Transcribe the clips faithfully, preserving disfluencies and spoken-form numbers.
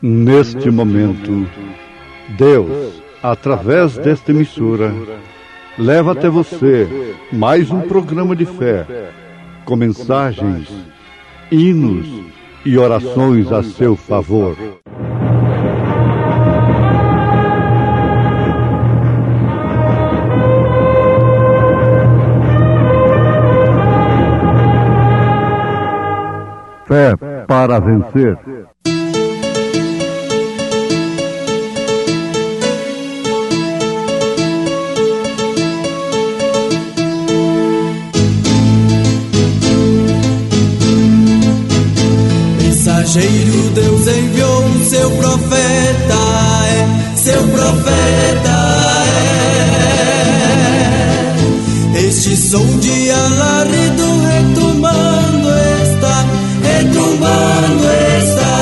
Neste momento, Deus, através desta emissora, leva até você mais um programa de fé, com mensagens, hinos e orações a seu favor. Fé para vencer. Mensageiro, Deus enviou o seu profeta, é, seu profeta é. Este som de alarido retumbando está, retumbando está.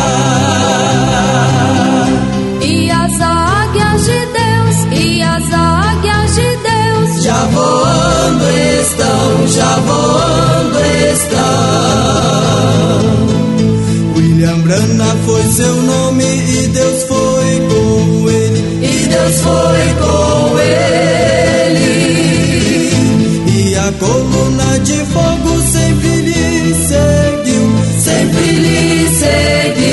E as águias de Deus, e as águias de Deus, já voando estão, já voando estão. William Branham foi seu nome e Deus foi com ele, e Deus foi com ele. E a coluna de fogo sempre lhe seguiu, sempre lhe seguiu.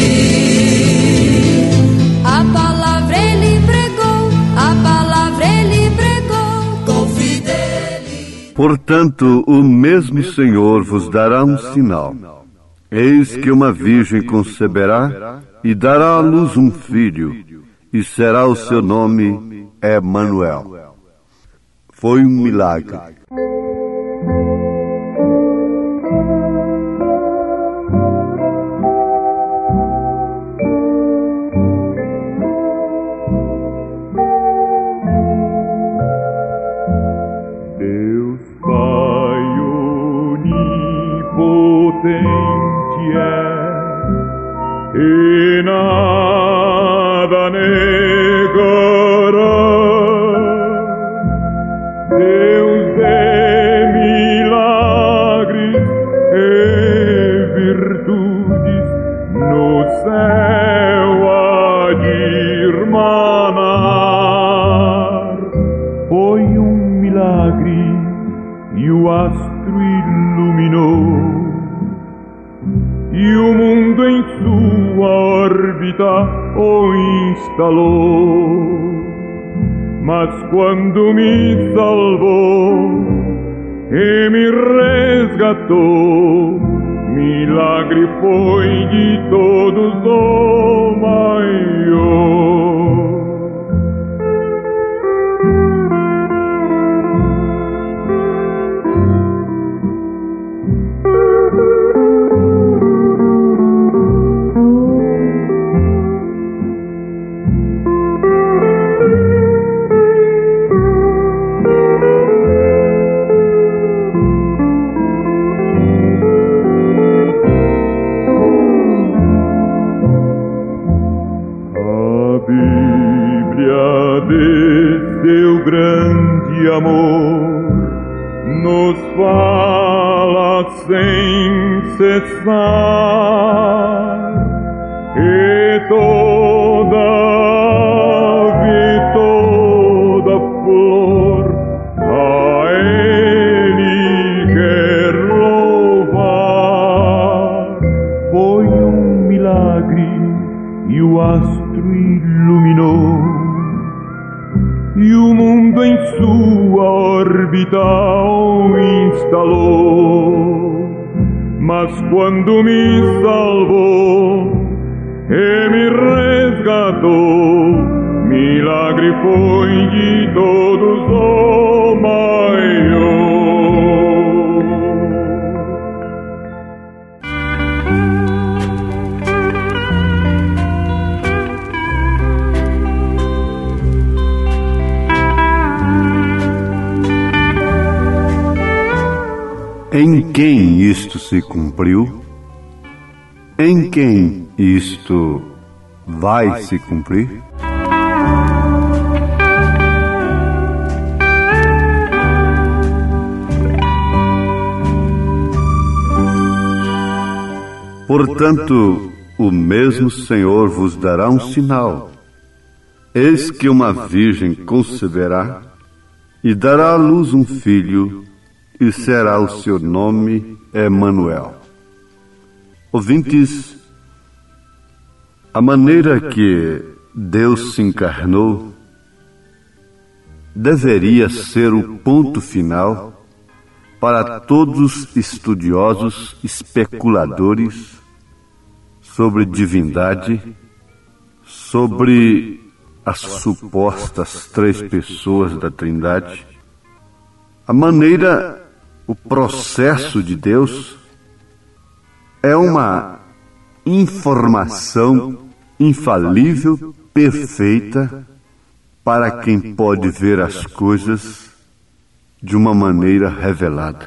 A palavra ele pregou, a palavra ele pregou com fidelidade. Portanto, o mesmo Senhor vos dará um sinal. Eis que uma virgem conceberá e dará à luz um filho, e será o seu nome Emanuel. Foi um milagre. Deus Pai onipotente e nada negará. Deus de milagres e virtudes no céu há de irmanar. Foi um milagre e o astro iluminou, e o mundo em sua órbita o instalou. Mas quando me salvou e me resgatou, milagre foi de todos o maior. Seu grande amor nos fala sem cessar, e toda ave, toda flor a Ele quer louvar. Foi um milagre e o astro iluminou, e o mundo em sua órbita o instalou. Mas quando me salvou e me resgatou, milagre foi de todos o maior. Em quem isto se cumpriu? Em quem isto vai se cumprir? Portanto, o mesmo Senhor vos dará um sinal. Eis que uma virgem conceberá e dará à luz um filho, e será o seu nome Emanuel. Ouvintes, a maneira que Deus se encarnou deveria ser o ponto final para todos os estudiosos especuladores sobre divindade, sobre as supostas três pessoas da Trindade. A maneira, o processo de Deus é uma informação infalível, perfeita, para quem pode ver as coisas de uma maneira revelada.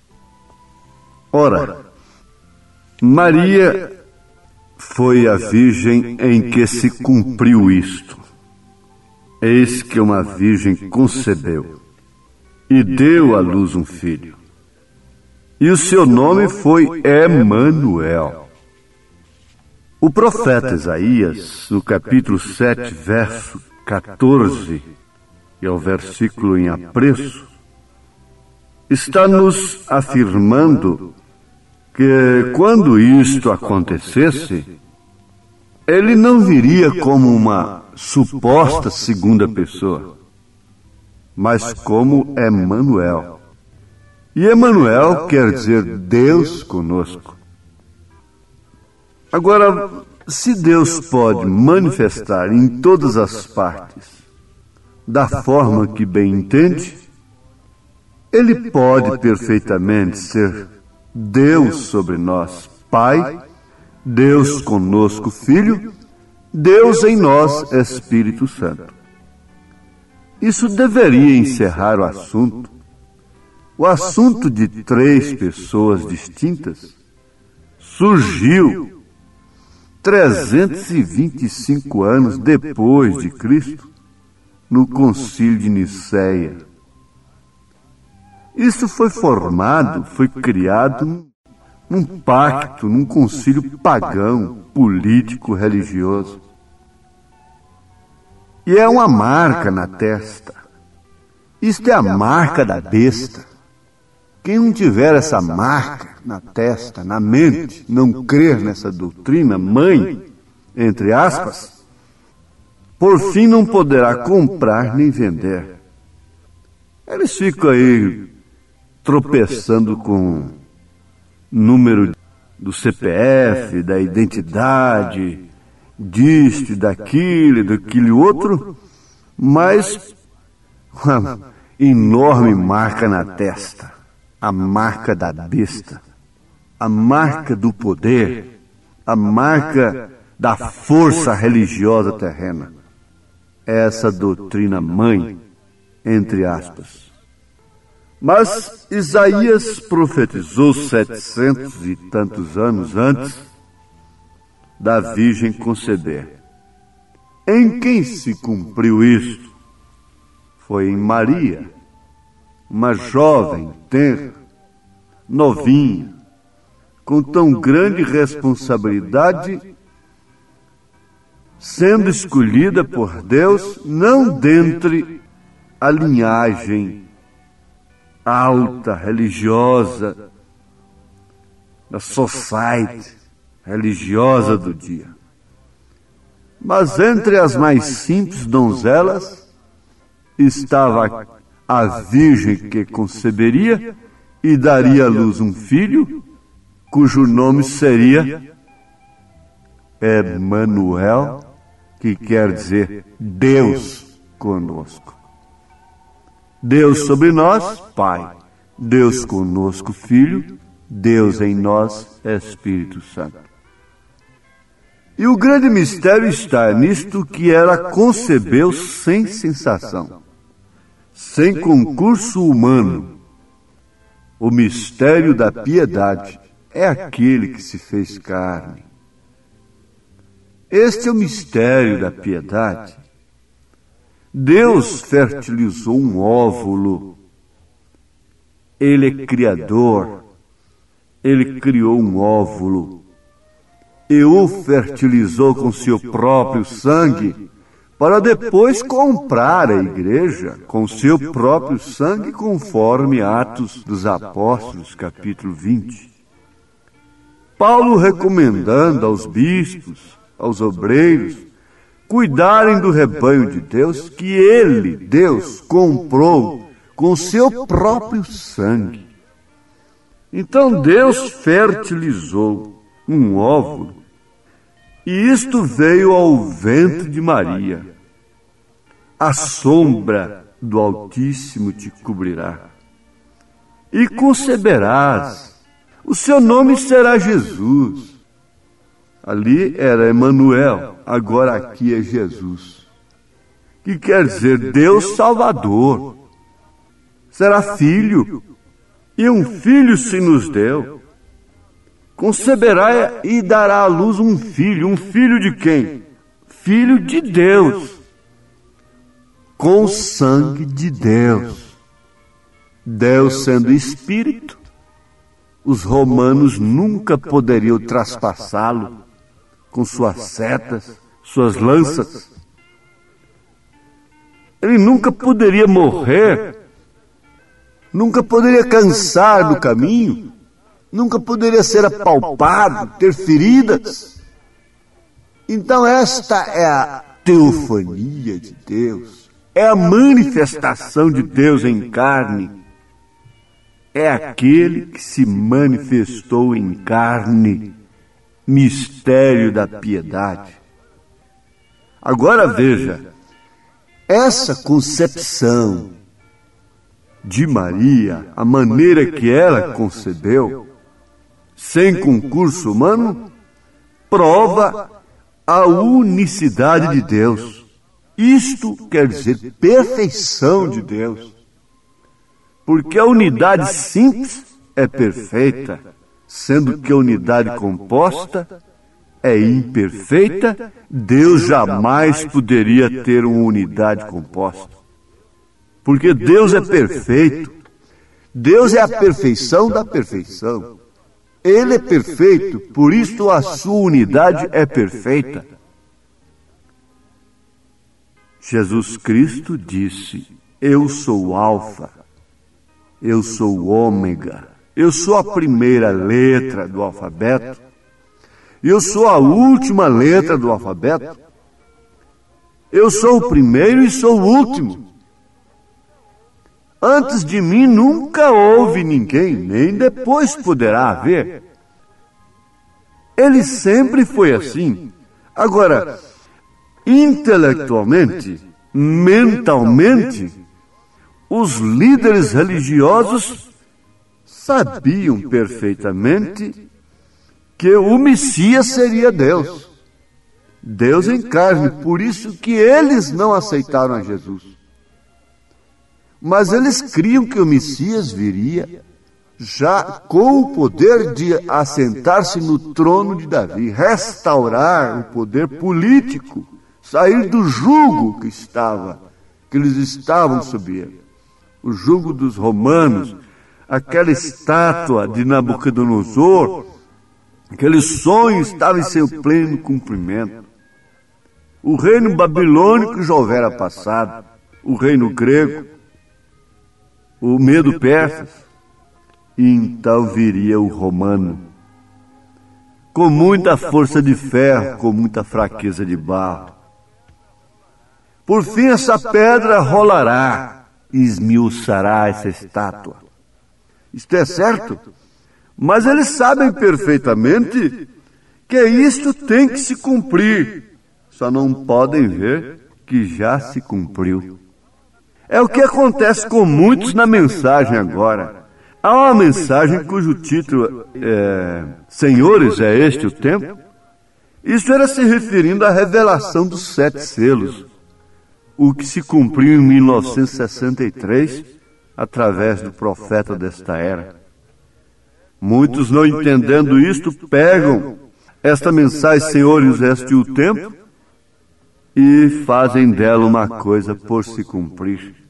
Ora, Maria foi a virgem em que se cumpriu isto. Eis que uma virgem concebeu e deu à luz um filho. E o seu nome foi Emanuel. O profeta Isaías, no capítulo sete, verso quatorze, que é o versículo em apreço, está nos afirmando que quando isto acontecesse, ele não viria como uma suposta segunda pessoa, mas como Emanuel. E Emanuel quer dizer Deus conosco. Agora, se Deus pode manifestar em todas as partes da forma que bem entende, Ele pode perfeitamente ser Deus sobre nós, Pai, Deus conosco, Filho, Deus em nós, Espírito Santo. Isso deveria encerrar o assunto. O assunto de três pessoas distintas surgiu trezentos e vinte e cinco anos depois de Cristo, no Concílio de Nicéia. Isso foi formado, foi criado num pacto, num concílio pagão, político, religioso. E é uma marca na testa. Isto é a marca da besta. Quem não tiver essa marca na testa, na mente, não crer nessa doutrina, mãe, entre aspas, por fim não poderá comprar nem vender. Eles ficam aí tropeçando com número do C P F, da identidade, disto, daquilo, daquele outro, mas uma enorme marca na testa. A marca da besta, a marca do poder, a marca da força religiosa terrena. Essa doutrina mãe, entre aspas. Mas Isaías profetizou setecentos e tantos anos antes da Virgem conceber. Em quem se cumpriu isto? Foi em Maria, uma jovem, tenra, novinha, com tão grande responsabilidade, sendo escolhida por Deus, não dentre a linhagem alta, religiosa, da society religiosa do dia, mas entre as mais simples donzelas estava a virgem que conceberia e daria à luz um filho, cujo nome seria Emanuel, que quer dizer Deus conosco. Deus sobre nós, Pai. Deus conosco, Filho. Deus em nós, Espírito Santo. E o grande mistério está nisto que ela concebeu sem sensação, sem concurso humano. O mistério da piedade é aquele que se fez carne. Este é o mistério da piedade. Deus fertilizou um óvulo. Ele é criador. Ele criou um óvulo. e o fertilizou com seu próprio sangue, para depois comprar a igreja com seu próprio sangue, conforme Atos dos Apóstolos, capítulo vinte. Paulo recomendando aos bispos, aos obreiros, cuidarem do rebanho de Deus, que ele, Deus, comprou com seu próprio sangue. Então Deus fertilizou um óvulo, e isto veio ao ventre de Maria. A sombra do Altíssimo te cobrirá, e conceberás, o seu nome será Jesus. Ali era Emanuel, agora aqui é Jesus, que quer dizer Deus Salvador. Será filho, e um filho se nos deu. Conceberá e dará à luz um filho. Um filho de quem? Filho de Deus, com o sangue de Deus. Deus sendo Espírito, os romanos nunca poderiam traspassá-lo com suas setas, suas lanças. Ele nunca poderia morrer, nunca poderia cansar do caminho, nunca poderia ser apalpado, ter feridas. Então esta é a teofania de Deus, é a manifestação de Deus em carne. É aquele que se manifestou em carne, mistério da piedade. Agora veja, essa concepção de Maria, a maneira que ela concebeu, sem concurso humano, prova a unicidade de Deus. Isto quer dizer perfeição de Deus. Porque a unidade simples é perfeita, sendo que a unidade composta é imperfeita. Deus jamais poderia ter uma unidade composta. Porque Deus é perfeito. Deus é a perfeição da perfeição. Ele é perfeito, por isso a sua unidade é perfeita. Jesus Cristo disse: eu sou o Alfa, eu sou o Ômega, eu sou a primeira letra do alfabeto, eu sou a última letra do alfabeto, eu sou o primeiro e sou o último. Antes de mim nunca houve ninguém, nem depois poderá haver. Ele sempre foi assim. Agora, intelectualmente, mentalmente, os líderes religiosos sabiam perfeitamente que o Messias seria Deus. Deus em carne, por isso que eles não aceitaram a Jesus. Mas eles criam que o Messias viria já com o poder de assentar-se no trono de Davi, restaurar o poder político, sair do jugo que estava, que eles estavam sob ele, o jugo dos romanos, aquela estátua de Nabucodonosor, aquele sonho estava em seu pleno cumprimento. O reino babilônico já houvera passado, o reino grego, o medo persas, e então viria o romano, com muita força de ferro, com muita fraqueza de barro. Por fim essa pedra rolará e esmiuçará essa estátua. Isto é certo, mas eles sabem perfeitamente que isto tem que se cumprir, só não podem ver que já se cumpriu. É o que acontece com muitos na mensagem agora. Há uma mensagem cujo título é Senhores, é este o tempo? Isso era se referindo à revelação dos sete selos, o que se cumpriu em mil novecentos e sessenta e três, através do profeta desta era. Muitos, não entendendo isto, pegam esta mensagem, Senhores, este o tempo, e fazem dela uma coisa por se cumprir.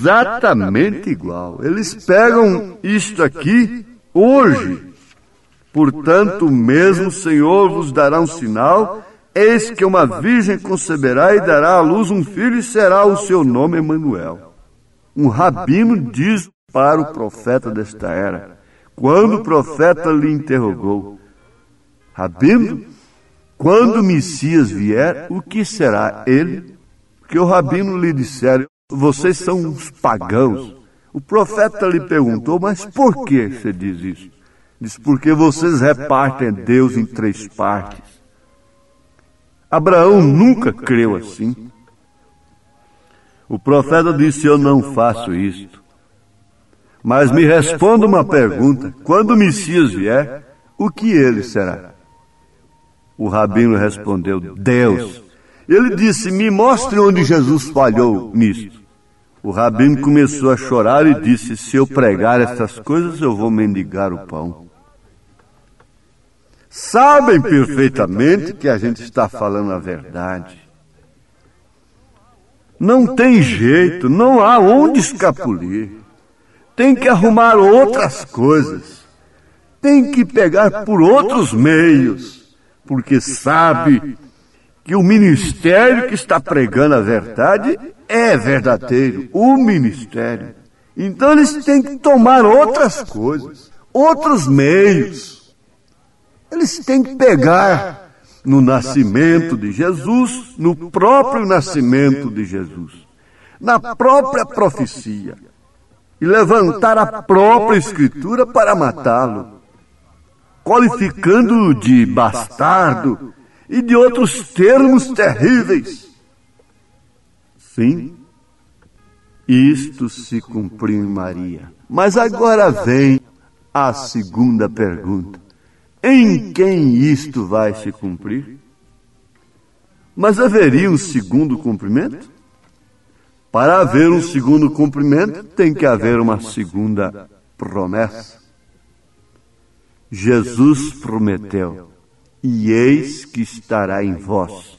Exatamente igual. Eles pegam isto aqui hoje Portanto, o mesmo Senhor vos dará um sinal, eis que uma virgem conceberá e dará à luz um filho, e será o seu nome Emanuel. Um rabino diz para o profeta desta era, quando o profeta lhe interrogou: Rabino, quando o Messias vier, o que será ele? Porque o rabino lhe dissera: vocês são uns pagãos. O profeta lhe perguntou: mas por que você diz isso? Diz: porque vocês repartem Deus em três partes. Abraão nunca creu assim. O profeta disse: eu não faço isto. Mas me responda uma pergunta: quando o Messias vier, o que ele será? O rabino respondeu: Deus. Ele disse: me mostre onde Jesus falhou nisto. O rabino começou a chorar e disse: se eu pregar essas coisas, eu vou mendigar o pão. Sabem perfeitamente que a gente está falando a verdade. Não tem jeito, não há onde escapulir. Tem que arrumar outras coisas. Tem que pegar por outros meios. Porque sabe que o ministério que está pregando a verdade é verdadeiro, o ministério. Então eles têm que tomar outras coisas, outros meios. Eles têm que pegar no nascimento de Jesus, no próprio nascimento de Jesus, na própria profecia, e levantar a própria escritura para matá-lo, qualificando-o de bastardo e de outros termos terríveis. Sim, isto se cumpriu em Maria. Mas agora vem a segunda pergunta: em quem isto vai se cumprir? Mas haveria um segundo cumprimento? Para haver um segundo cumprimento, tem que haver uma segunda promessa. Jesus prometeu: e eis que estará em vós.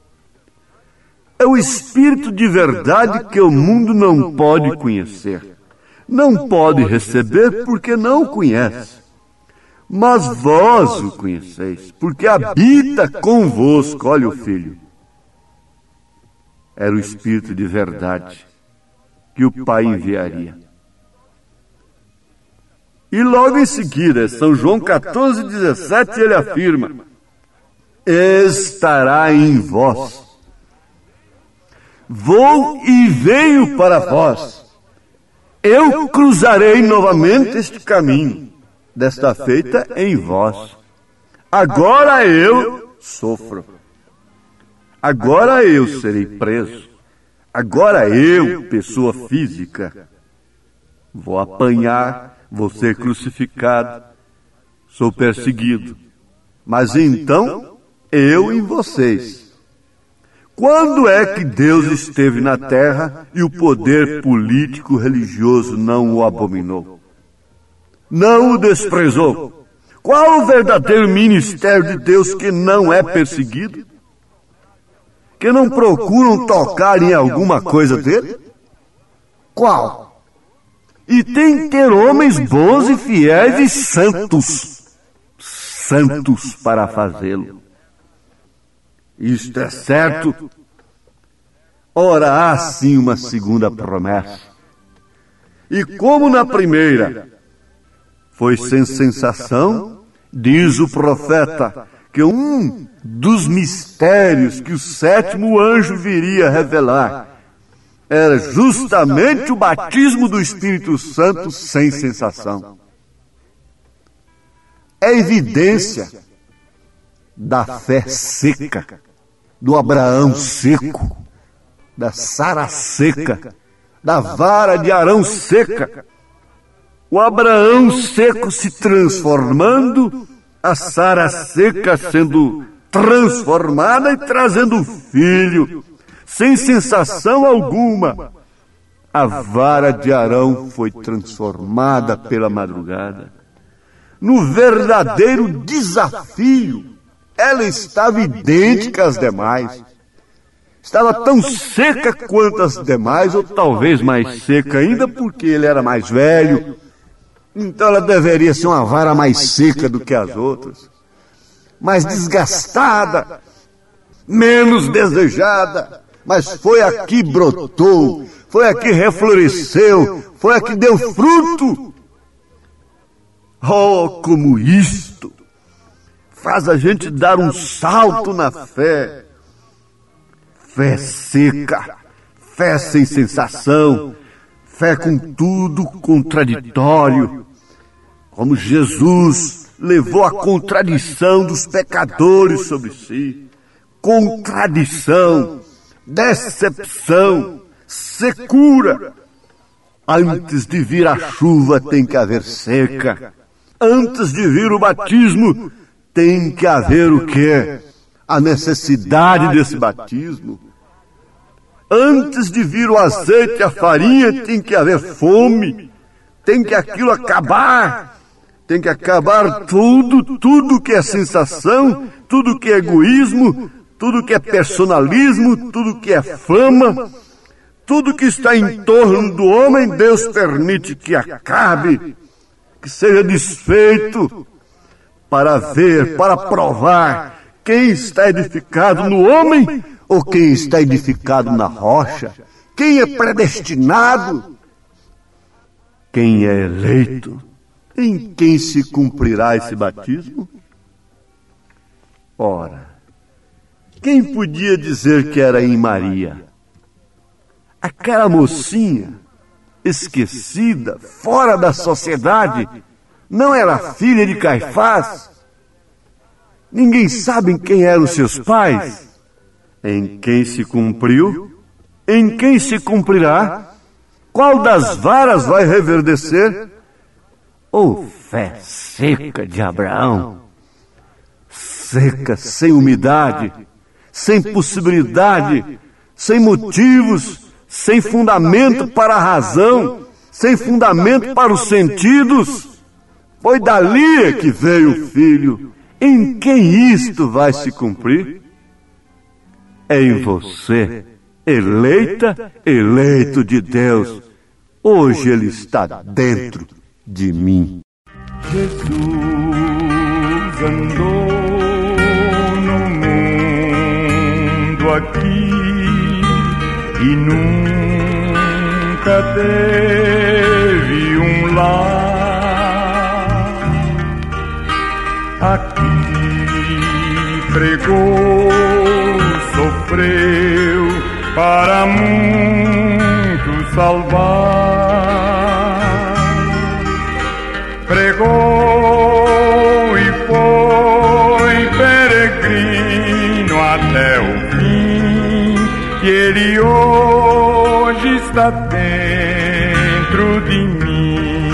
É o Espírito de verdade que o mundo não pode conhecer. Não pode receber porque não o conhece. Mas vós o conheceis, porque habita convosco. Olha o Filho. Era o Espírito de verdade que o Pai enviaria. E logo em seguida, São João quatorze, dezessete, ele afirma: estará em vós. Vou e venho para vós. Eu cruzarei novamente este caminho, desta feita em vós. Agora eu sofro. Agora eu serei preso. Agora eu, pessoa física, vou apanhar, vou ser crucificado, sou perseguido. Mas então, eu em vocês. Quando é que Deus esteve na terra e o poder político-religioso não o abominou? Não o desprezou? Qual o verdadeiro ministério de Deus que não é perseguido? Que não procuram tocar em alguma coisa dele? Qual? E tem que ter homens bons e fiéis e santos. Santos para fazê-lo. Isto é certo. Ora, há sim uma segunda promessa. E como na primeira foi sem sensação, diz o profeta que um dos mistérios que o sétimo anjo viria revelar era justamente o batismo do Espírito Santo sem sensação. É evidência da fé seca, do Abraão seco, da Sara seca, da vara de Arão seca. O Abraão seco se transformando, a Sara seca sendo transformada e trazendo um filho, sem sensação alguma. A vara de Arão foi transformada pela madrugada. No verdadeiro desafio, ela estava idêntica às demais. Estava tão seca quanto as demais, ou talvez mais seca ainda, porque ele era mais velho. Então ela deveria ser uma vara mais seca do que as outras, mais desgastada, menos desejada. Mas foi aqui brotou, foi aqui refloresceu, foi aqui deu fruto. Oh, como isto faz a gente dar um salto na fé. Fé seca, fé sem sensação, fé com tudo contraditório. Como Jesus levou a contradição dos pecadores sobre si. Contradição, decepção, secura. Antes de vir a chuva tem que haver seca. Antes de vir o batismo tem que haver o quê? A necessidade desse batismo. Antes de vir o azeite e a farinha tem que haver fome. Tem que aquilo acabar. Tem que acabar tudo, tudo que é sensação, tudo que é egoísmo, tudo que é personalismo, tudo que é fama, tudo que está em torno do homem, Deus permite que acabe, que seja desfeito, para ver, para provar quem está edificado no homem ou quem está edificado na rocha, quem é predestinado, quem é eleito. Em quem se cumprirá esse batismo? Ora, quem podia dizer que era em Maria? Aquela mocinha, esquecida, fora da sociedade, não era filha de Caifás? Ninguém sabe quem eram seus pais? Em quem se cumpriu? Em quem se cumprirá? Qual das varas vai reverdecer? Oh, fé seca de Abraão, seca, sem umidade, sem possibilidade, sem motivos, sem fundamento para a razão, sem fundamento para os sentidos. Foi dali que veio o Filho. Em quem isto vai se cumprir? É em você, eleita, eleito de Deus. Hoje Ele está dentro de mim. Jesus andou no mundo aqui e nunca teve um lar. Aqui pregou, sofreu para muitos salvar. Pregou e foi peregrino até o fim, e Ele hoje está dentro de mim.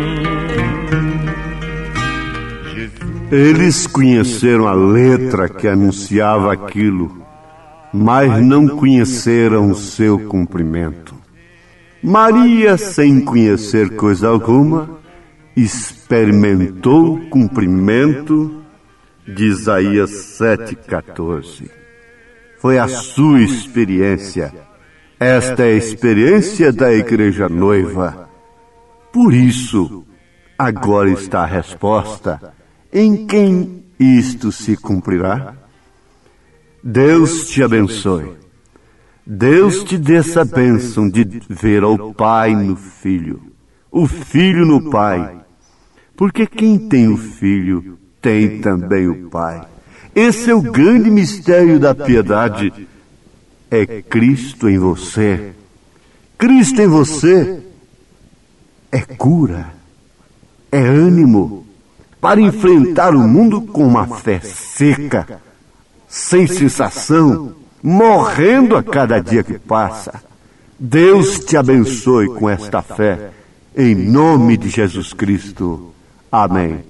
Jesus. Eles conheceram a letra que anunciava aquilo, mas não conheceram o seu cumprimento. Maria, sem conhecer coisa alguma, experimentou o cumprimento de Isaías sete, quatorze. Foi a sua experiência. Esta é a experiência da igreja noiva. Por isso, agora está a resposta. Em quem isto se cumprirá? Deus te abençoe. Deus te dê essa bênção de ver ao Pai no Filho, o Filho no Pai. Porque quem tem o Filho, tem também o Pai. Esse é o grande mistério da piedade. É Cristo em você. Cristo em você é cura, é ânimo para enfrentar o mundo com uma fé seca, sem sensação, morrendo a cada dia que passa. Deus te abençoe com esta fé, em nome de Jesus Cristo. Amém.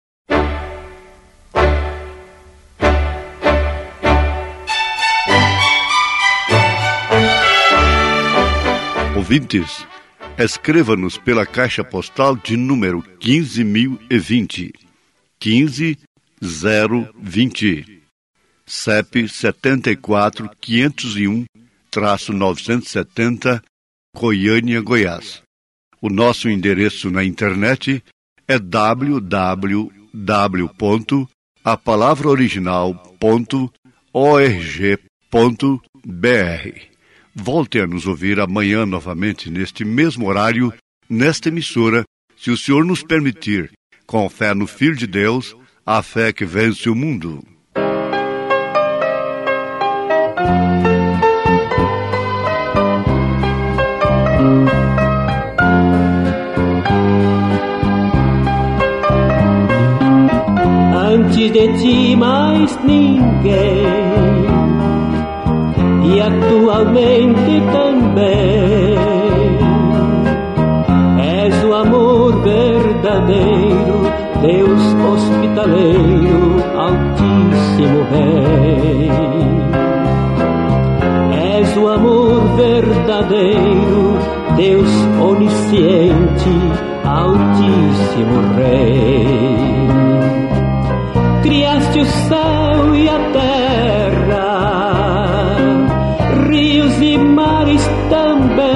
Ouvintes, escreva-nos pela caixa postal de número quinze mil e vinte, quinze zero vinte, C E P setenta e quatro, quinhentos e um, novecentos e setenta, Goiânia, Goiás. O nosso endereço na internet é w w w ponto a palavra original ponto org ponto b r. Volte a nos ouvir amanhã novamente neste mesmo horário, nesta emissora, se o Senhor nos permitir, com fé no Filho de Deus, a fé que vence o mundo. Antes de ti mais ninguém, e atualmente também, és o amor verdadeiro, Deus hospitaleiro, Altíssimo Rei. És o amor verdadeiro, Deus onisciente, Altíssimo Rei. Criaste o céu e a terra, rios e mares também.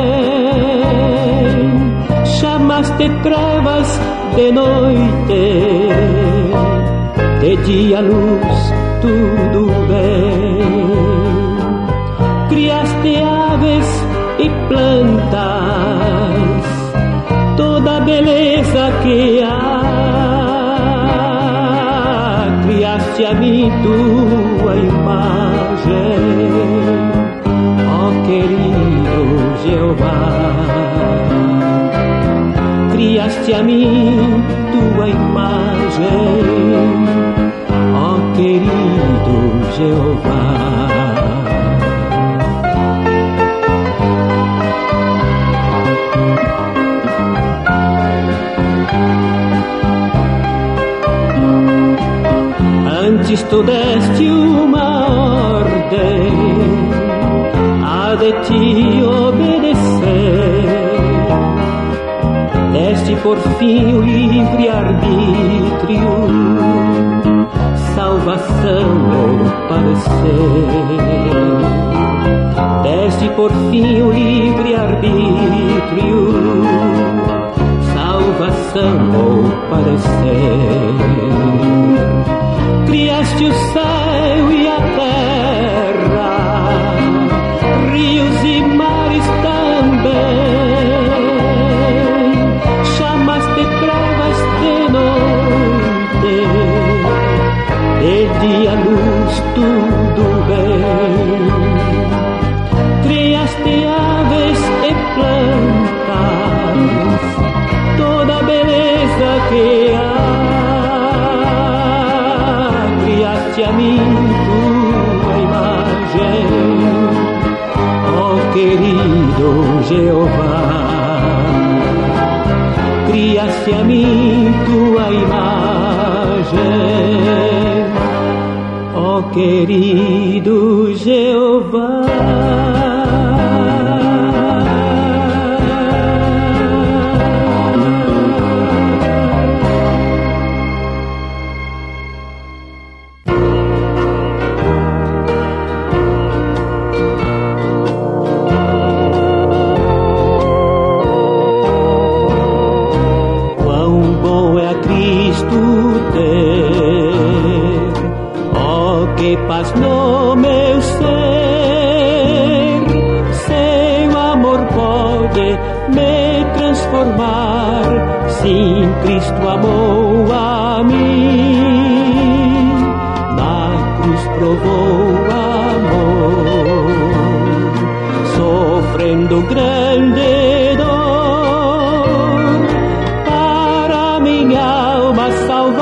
Chamaste trevas de noite, de dia luz, tudo bem. Criaste aves e plantas, toda a beleza que há. Criaste a mim tua imagem, ó querido Jeová. Criaste a mim tua imagem, ó querido Jeová. Antes tu deste uma ordem, a de ti obedecer. Deste por fim o livre arbítrio, salvação ou padecer. Deste por fim o livre arbítrio, salvação ou padecer. Criaste o céu e a terra, rios e mares também. Chamaste trevas de noite, de dia luz, tudo bem. Criaste aves e plantas, toda a beleza que há. Criaste a mim tua imagem, ó querido Jeová. Criaste a mim tua imagem, ó querido Jeová. Paz no meu ser, seu amor pode me transformar. Sim, Cristo amou a mim, na cruz provou amor, sofrendo grande dor, para minha alma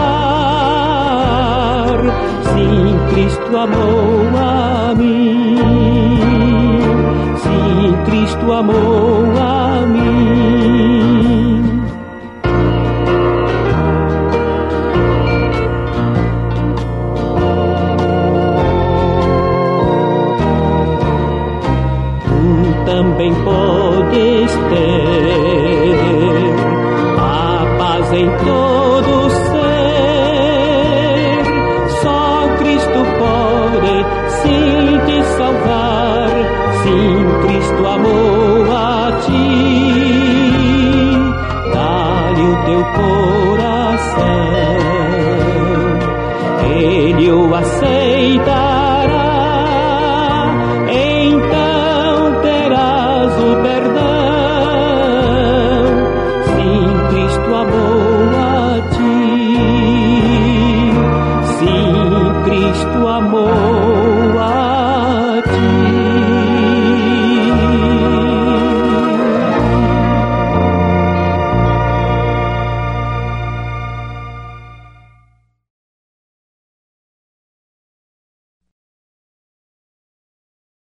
salvar. Sim, Cristo amou a mim, sim, Cristo amou a mim.